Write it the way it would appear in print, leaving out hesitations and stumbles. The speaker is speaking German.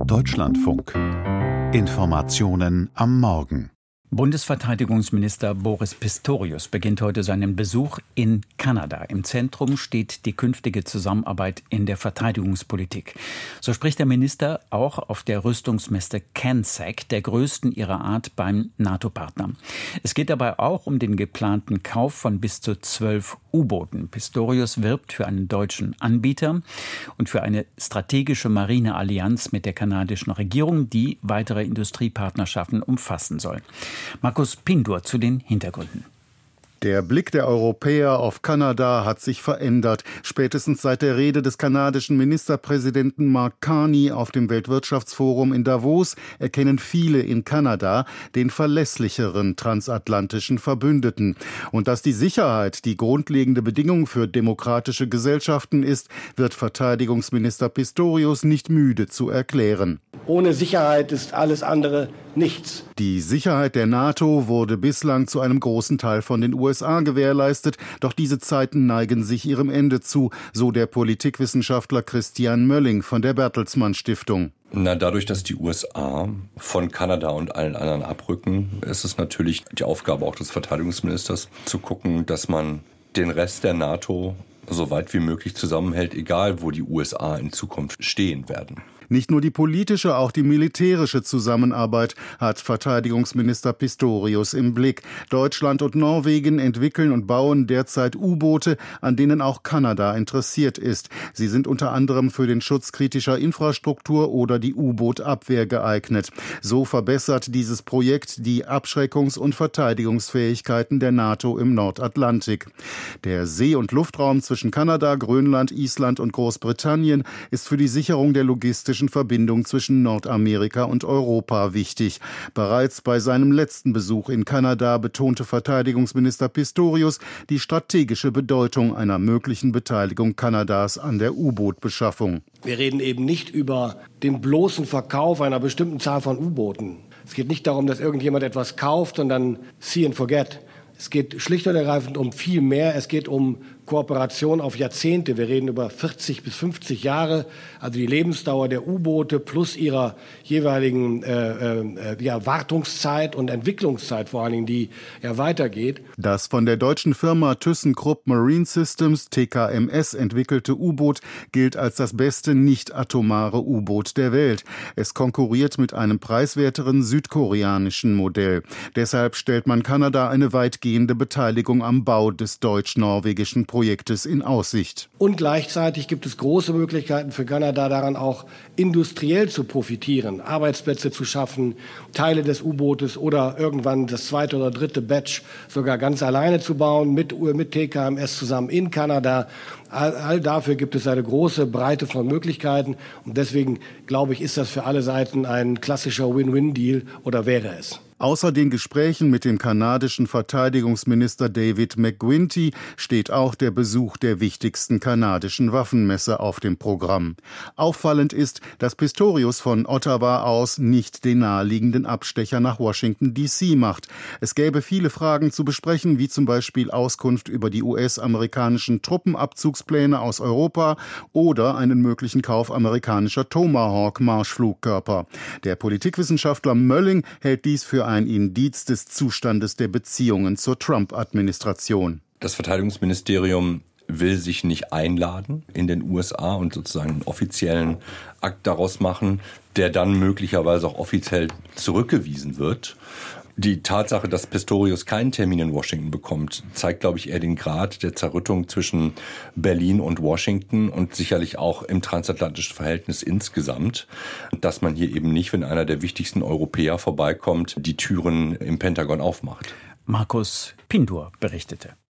Deutschlandfunk. Informationen am Morgen. Bundesverteidigungsminister Boris Pistorius beginnt heute seinen Besuch in Kanada. Im Zentrum steht die künftige Zusammenarbeit in der Verteidigungspolitik. So spricht der Minister auch auf der Rüstungsmesse CANSEC, der größten ihrer Art beim NATO-Partner. Es geht dabei auch um den geplanten Kauf von bis zu 12 U-Booten. Pistorius wirbt für einen deutschen Anbieter und für eine strategische Marineallianz mit der kanadischen Regierung, die weitere Industriepartnerschaften umfassen soll. Markus Pindur zu den Hintergründen. Der Blick der Europäer auf Kanada hat sich verändert. Spätestens seit der Rede des kanadischen Ministerpräsidenten Mark Carney auf dem Weltwirtschaftsforum in Davos erkennen viele in Kanada den verlässlicheren transatlantischen Verbündeten. Und dass die Sicherheit die grundlegende Bedingung für demokratische Gesellschaften ist, wird Verteidigungsminister Pistorius nicht müde zu erklären. Ohne Sicherheit ist alles andere nichts. Die Sicherheit der NATO wurde bislang zu einem großen Teil von den USA gewährleistet, doch diese Zeiten neigen sich ihrem Ende zu, so der Politikwissenschaftler Christian Mölling von der Bertelsmann Stiftung. Dadurch, dass die USA von Kanada und allen anderen abrücken, ist es natürlich die Aufgabe auch des Verteidigungsministers, zu gucken, dass man den Rest der NATO so weit wie möglich zusammenhält, egal wo die USA in Zukunft stehen werden. Nicht nur die politische, auch die militärische Zusammenarbeit hat Verteidigungsminister Pistorius im Blick. Deutschland und Norwegen entwickeln und bauen derzeit U-Boote, an denen auch Kanada interessiert ist. Sie sind unter anderem für den Schutz kritischer Infrastruktur oder die U-Boot-Abwehr geeignet. So verbessert dieses Projekt die Abschreckungs- und Verteidigungsfähigkeiten der NATO im Nordatlantik. Der See- und Luftraum zwischen Kanada, Grönland, Island und Großbritannien ist für die Sicherung der logistischen Verbindung zwischen Nordamerika und Europa wichtig. Bereits bei seinem letzten Besuch in Kanada betonte Verteidigungsminister Pistorius die strategische Bedeutung einer möglichen Beteiligung Kanadas an der U-Boot-Beschaffung. Wir reden eben nicht über den bloßen Verkauf einer bestimmten Zahl von U-Booten. Es geht nicht darum, dass irgendjemand etwas kauft und dann see and forget. Es geht schlicht und ergreifend um viel mehr. Es geht um Kooperation auf Jahrzehnte. Wir reden über 40 bis 50 Jahre, also die Lebensdauer der U-Boote plus ihrer jeweiligen Wartungszeit und Entwicklungszeit, vor allen Dingen, die ja weitergeht. Das von der deutschen Firma ThyssenKrupp Marine Systems, TKMS, entwickelte U-Boot gilt als das beste nicht-atomare U-Boot der Welt. Es konkurriert mit einem preiswerteren südkoreanischen Modell. Deshalb stellt man Kanada eine weitgehende Beteiligung am Bau des deutsch-norwegischen Projektes in Aussicht. Und gleichzeitig gibt es große Möglichkeiten für Kanada daran auch industriell zu profitieren, Arbeitsplätze zu schaffen, Teile des U-Bootes oder irgendwann das zweite oder dritte Batch sogar ganz alleine zu bauen, mit TKMS zusammen in Kanada. All dafür gibt es eine große Breite von Möglichkeiten und deswegen, glaube ich, ist das für alle Seiten ein klassischer Win-Win-Deal oder wäre es. Außer den Gesprächen mit dem kanadischen Verteidigungsminister David McGuinty steht auch der Besuch der wichtigsten kanadischen Waffenmesse auf dem Programm. Auffallend ist, dass Pistorius von Ottawa aus nicht den naheliegenden Abstecher nach Washington D.C. macht. Es gäbe viele Fragen zu besprechen, wie zum Beispiel Auskunft über die US-amerikanischen Truppenabzugspläne aus Europa oder einen möglichen Kauf amerikanischer Tomahawk-Marschflugkörper. Der Politikwissenschaftler Mölling hält dies für ein Indiz des Zustandes der Beziehungen zur Trump-Administration. Das Verteidigungsministerium will sich nicht einladen in den USA und sozusagen einen offiziellen Akt daraus machen, der dann möglicherweise auch offiziell zurückgewiesen wird. Die Tatsache, dass Pistorius keinen Termin in Washington bekommt, zeigt, glaube ich, eher den Grad der Zerrüttung zwischen Berlin und Washington und sicherlich auch im transatlantischen Verhältnis insgesamt. Dass man hier eben nicht, wenn einer der wichtigsten Europäer vorbeikommt, die Türen im Pentagon aufmacht. Markus Pindur berichtete.